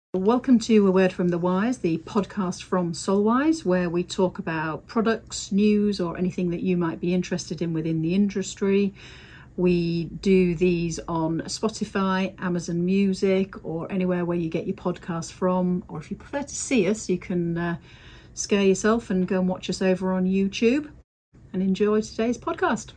Welcome to A Word from the Wise, the podcast from Solwise, where we talk about products, news, or anything that you might be interested in within the industry. We do these on Spotify, Amazon Music, or anywhere where you get your podcast from. Or if you prefer to see us, you can scare yourself and go and watch us over on YouTube and enjoy today's podcast.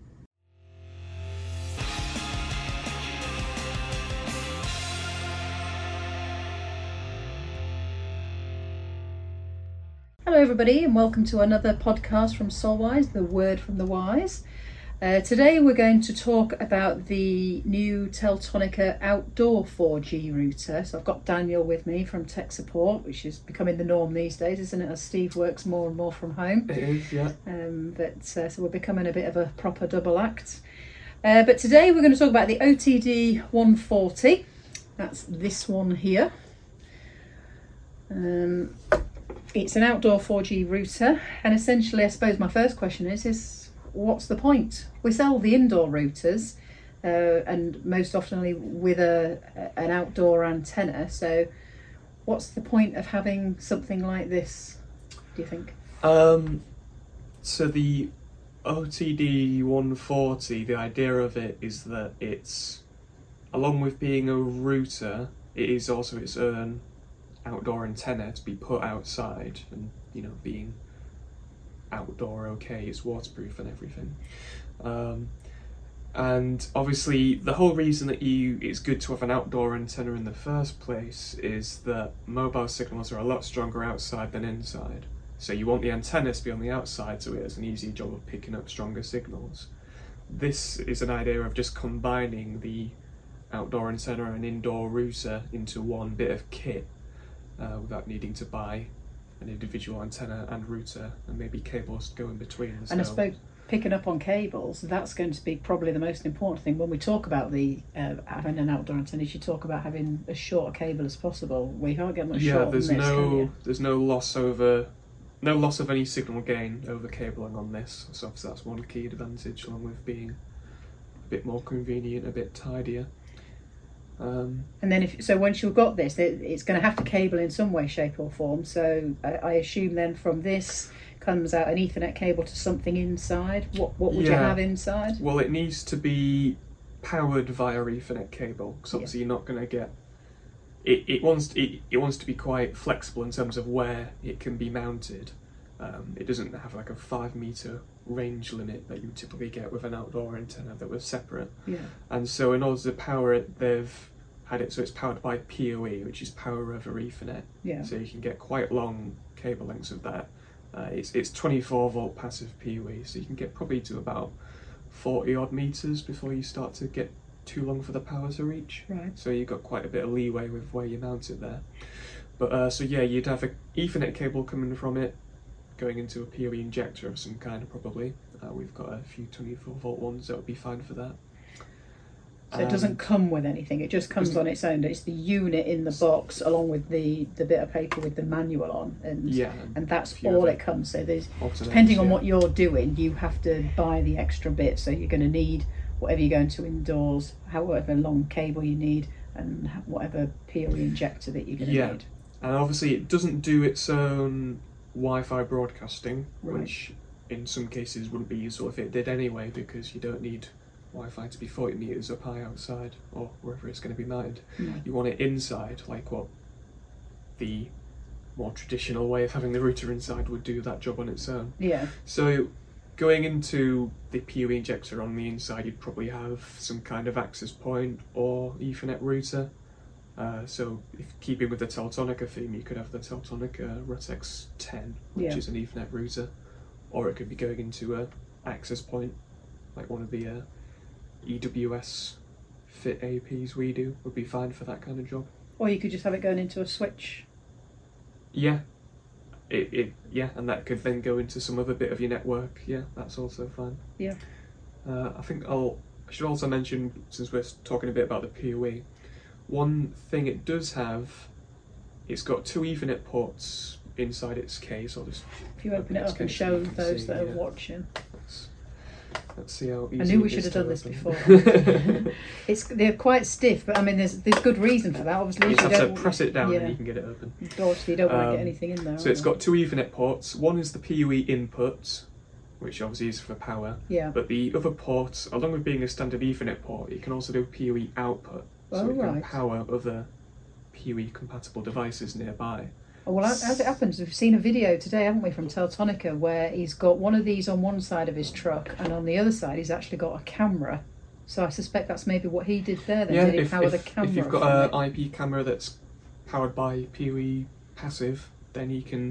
Hello everybody and welcome to another podcast from Solwise, the Word from the Wise. Today we're going to talk about the new Teltonika outdoor 4G router. So I've got Daniel with me from tech support, which is becoming the norm these days, isn't it, as Steve works more and more from home. It is, yeah. So we're becoming a bit of a proper double act. But today we're going to talk about the OTD 140. That's this one here. It's an outdoor 4G router, and essentially I suppose my first question is what's the point? We sell the indoor routers and most often with an outdoor antenna, so what's the point of having something like this, do you think? So the OTD 140, the idea of it is that it's, along with being a router, it is also its own outdoor antenna to be put outside, and being outdoor okay, it's waterproof and everything, and obviously the whole reason that it's good to have an outdoor antenna in the first place is that mobile signals are a lot stronger outside than inside, so you want the antenna to be on the outside so it has an easier job of picking up stronger signals. This is an idea of just combining the outdoor antenna and indoor router into one bit of kit, without needing to buy an individual antenna and router and maybe cables to go in between. And I suppose picking up on cables, that's going to be probably the most important thing when we talk about the having an outdoor antenna. You talk about having as short a cable as possible. We can't get much shorter than this, can you? There's no loss of any signal gain over cabling on this, so obviously that's one key advantage, along with being a bit more convenient, a bit tidier. And then once you've got this, it's going to have to cable in some way, shape or form. So I assume then from this comes out an Ethernet cable to something inside. What would you have inside? Well, it needs to be powered via Ethernet cable, because obviously you're not going to get it wants to be quite flexible in terms of where it can be mounted. It doesn't have like a 5 meter range limit that you would typically get with an outdoor antenna that was separate. Yeah. And so in order to power it, they've had it so it's powered by PoE, which is power over Ethernet. Yeah. So you can get quite long cable lengths of that. It's 24 volt passive PoE, so you can get probably to about 40 odd meters before you start to get too long for the power to reach. Right. So you've got quite a bit of leeway with where you mount it there. But you'd have an Ethernet cable coming from it, going into a PoE injector of some kind, probably. We've got a few 24 volt ones that would be fine for that. So it doesn't come with anything, it just comes on its own. It's the unit in the box along with the bit of paper with the manual on, and that's all it comes. So there's, depending on what you're doing, you have to buy the extra bit, so you're going to need whatever you're going to indoors, however long cable you need, and whatever PoE injector that you're going to need. And obviously it doesn't do its own Wi-Fi broadcasting, right, which in some cases wouldn't be useful if it did anyway, because you don't need Wi-Fi to be 40 meters up high outside or wherever it's going to be mounted. You want it inside, like what the more traditional way of having the router inside would do that job on its own. Yeah. So going into the PoE injector on the inside, you'd probably have some kind of access point or Ethernet router. So if keeping with the Teltonika theme, you could have the Teltonika Rutex 10, which is an Ethernet router, or it could be going into a access point, like one of the EWS fit APs we do would be fine for that kind of job. Or you could just have it going into a switch. Yeah. And that could then go into some other bit of your network. Yeah, that's also fine. Yeah. I think I should also mention, since we're talking a bit about the PoE, one thing it does have, it's got 2 Ethernet ports inside its case. I'll just if you open it up and show those that are watching. Let's see how easy I knew we it should is have to done this open. before. They're quite stiff, but I mean, there's good reason for that. Obviously, You just have don't, to press it down yeah. and you can get it open. Obviously, you don't want to get anything in there. So it's got 2 Ethernet ports. One is the PoE input, which obviously is for power. Yeah. But the other port, along with being a standard Ethernet port, it can also do PoE output. So it can power other PoE compatible devices nearby. Oh, well, as it happens, we've seen a video today, haven't we, from Teltonica, where he's got one of these on one side of his truck, and on the other side he's actually got a camera. So I suspect that's maybe what he did there. Then did he power the camera? If you've got an IP camera that's powered by PoE passive, then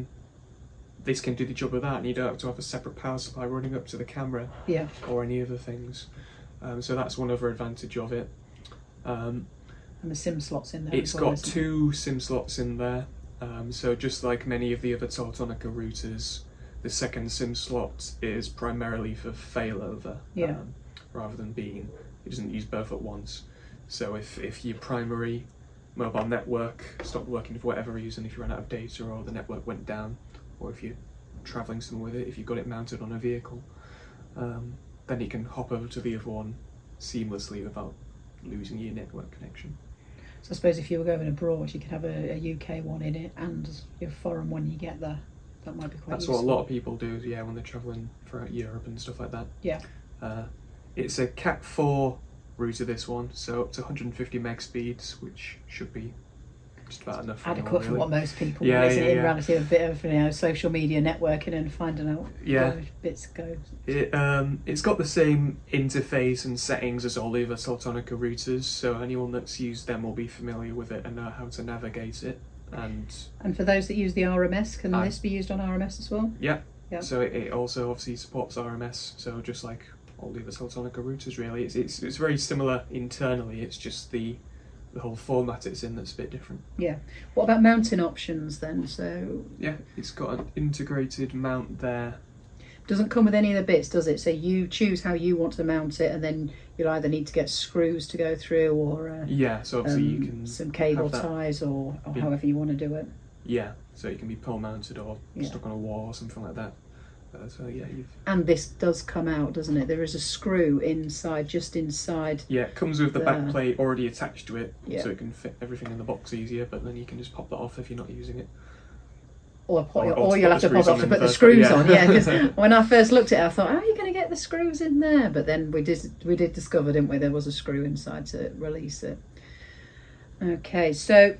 this can do the job of that, and you don't have to have a separate power supply running up to the camera. Yeah. Or any other things. So that's one other advantage of it. And the SIM slots in there. It's got 2 SIM slots in there. So just like many of the other Teltonica routers, the second SIM slot is primarily for failover, rather than it doesn't use both at once. So if your primary mobile network stopped working for whatever reason, if you ran out of data or the network went down, or if you're travelling somewhere with it, if you've got it mounted on a vehicle, then you can hop over to the other one seamlessly without losing your network connection. So I suppose if you were going abroad, you could have a UK one in it and your foreign one you get there. That might be quite That's useful. what a lot of people do, when they're travelling throughout Europe and stuff like that. Yeah. It's a Cat4 router, this one, so up to 150 meg speeds, which should be just about enough for adequate for really. what most people Yeah, want, isn't it? In yeah. reality, a bit of social media networking and finding out where bits go. It's got the same interface and settings as all the other Teltonica routers, so anyone that's used them will be familiar with it and know how to navigate it. And for those that use the RMS, can this be used on RMS as well? Yeah. Yeah. So it also obviously supports RMS, so just like all the other Teltonica routers really. It's very similar internally, it's just the whole format it's in that's a bit different. Yeah. What about mounting options then? So yeah, it's got an integrated mount there. Doesn't come with any of the bits, does it? So you choose how you want to mount it, and then you'll either need to get screws to go through, or so obviously you can some cable ties, or however you want to do it. Yeah, so it can be pole mounted or stuck on a wall or something like that. And this does come out, doesn't it? There is a screw inside, just inside. Yeah, it comes with the back plate already attached to it, yeah. so it can fit everything in the box easier. But then you can just pop that off if you're not using it. Or you'll have to pop off to put the screws on. Yeah, because when I first looked at it, I thought, how are you going to get the screws in there? But then we did discover, didn't we? There was a screw inside to release it. Okay, so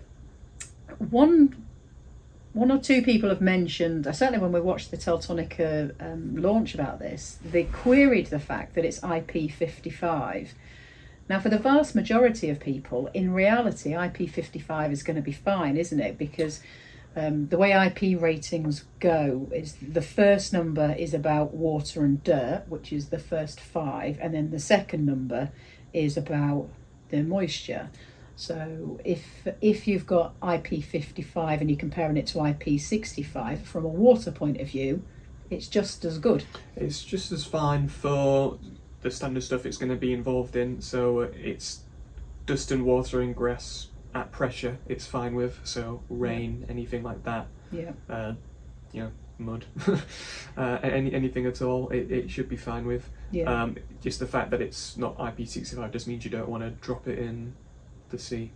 one or two people have mentioned, certainly when we watched the Teltonica launch about this, they queried the fact that it's IP55. Now, for the vast majority of people, in reality, IP55 is going to be fine, isn't it? Because the way IP ratings go is the first number is about water and dirt, which is the first 5, and then the second number is about the moisture. So if you've got IP55 and you're comparing it to IP65, from a water point of view, it's just as good. It's just as fine for the standard stuff it's going to be involved in. So it's dust and water ingress at pressure, it's fine with. So rain, anything like that. Yeah. Mud, anything at all, it should be fine with. Yeah. Just the fact that it's not IP65 just means you don't want to drop it in the sea.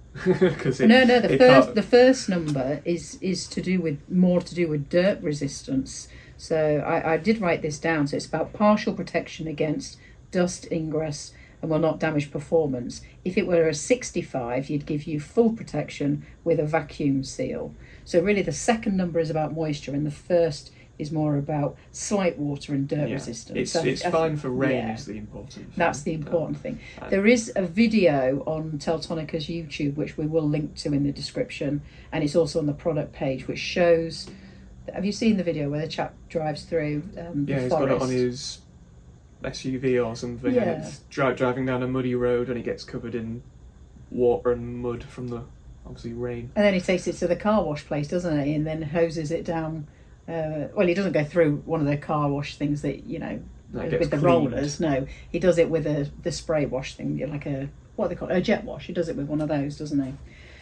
The first number is more to do with dirt resistance. So I did write this down. So it's about partial protection against dust ingress and will not damage performance. If it were a 65, you'd give you full protection with a vacuum seal. So really the second number is about moisture and the first is more about slight water and dirt resistance. It's fine for rain is the important thing. That's the important thing. There is a video on Teltonica's YouTube, which we will link to in the description, and it's also on the product page, which shows... Have you seen the video where the chap drives through the he's forest? got it on his SUV or something, and it's driving down a muddy road and it gets covered in water and mud from the, obviously, rain. And then he takes it to the car wash place, doesn't he? And then hoses it down... well, he doesn't go through one of the car wash things that, with the rollers. No, he does it with the spray wash thing, like what they call it, a jet wash. He does it with one of those, doesn't he?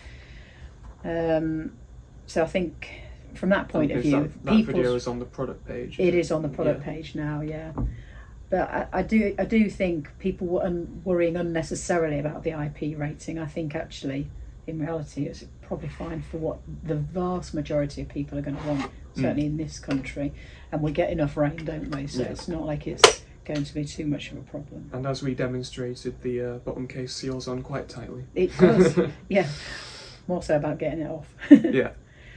So I think from that point of view, that video is on the product page. It is on the product page now, yeah. But I do think people were worrying unnecessarily about the IP rating. I think actually, in reality, it's probably fine for what the vast majority of people are going to want, certainly in this country. And we get enough rain, don't we? So it's not like it's going to be too much of a problem. And as we demonstrated, the bottom case seals on quite tightly. It does, yeah. More so about getting it off. Yeah.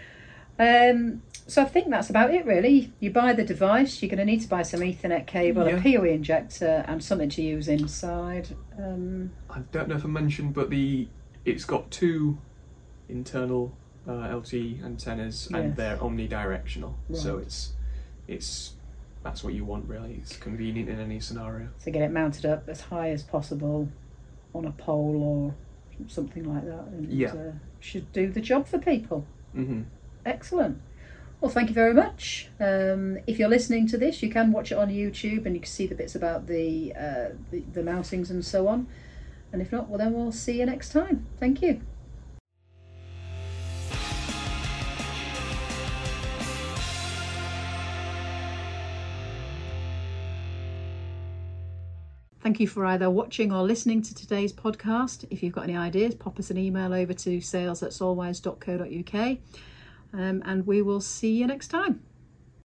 So I think that's about it, really. You buy the device, you're going to need to buy some Ethernet cable, a PoE injector, and something to use inside. I don't know if I mentioned, but it's got 2 internal LTE antennas, and they're omnidirectional. Right. So it's that's what you want, really. It's convenient in any scenario. So get it mounted up as high as possible on a pole or something like that, and should do the job for people. Mm-hmm. Excellent. Well, thank you very much. If you're listening to this, you can watch it on YouTube and you can see the bits about the mountings and so on. And if not, well, then we'll see you next time. Thank you. Thank you for either watching or listening to today's podcast. If you've got any ideas, pop us an email over to sales@solwise.co.uk. And we will see you next time.